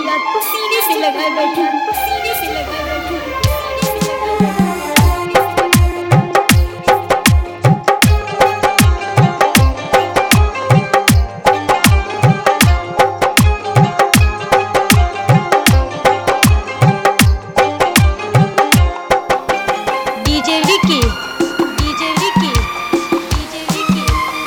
याद को सीने से लगाए बैठी हूँ, सीने से लगाए बैठी हूँ, सीने से लगाए बैठी हूँ। DJ Vicky, DJ Vicky, DJ Vicky,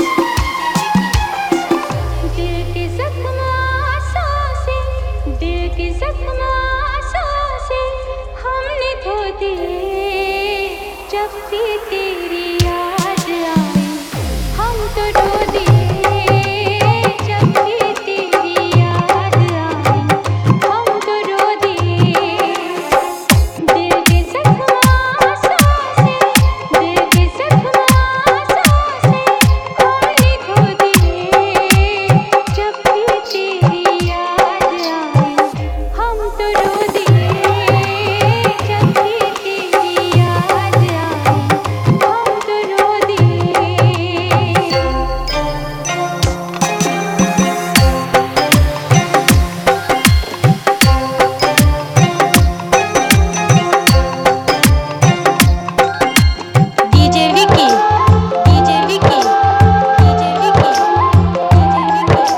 दिल के जख्मां से, दिल के जख्मां से हमने धो दिए। जब भी तेरी याद आई हम तो रो दिए। जब भी तेरी याद आई हम तो रो दिए। दिल के जख्मां से, दिल के जख्मां से हमने धो दिए। जब भी तेरी याद आई हम तो रो दिए। जब भी तेरी याद आई हम तो रो दिए। DJ Vicky, DJ Vicky, DJ Vicky, DJ Vicky.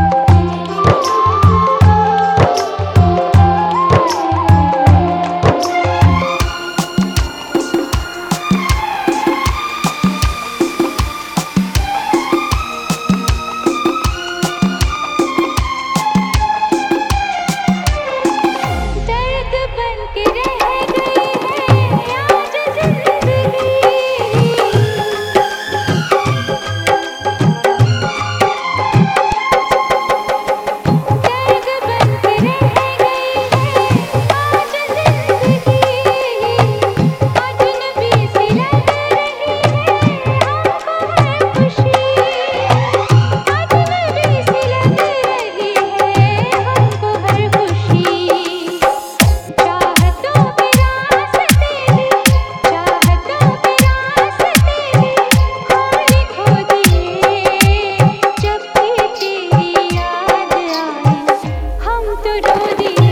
दर्द बन के रह गई है आज जिंदगी। दर्द बन के रह गई है आज जिंदगी। अजनबी सी लग रही है हमको हर खुशी। अजनबी सी लग रही है हमको हर खुशी। चाहतों के रास्ते भी, चाहतों के रास्ते भी हमने खो दिए। जब भी तेरी याद आई हम तो रो दिए।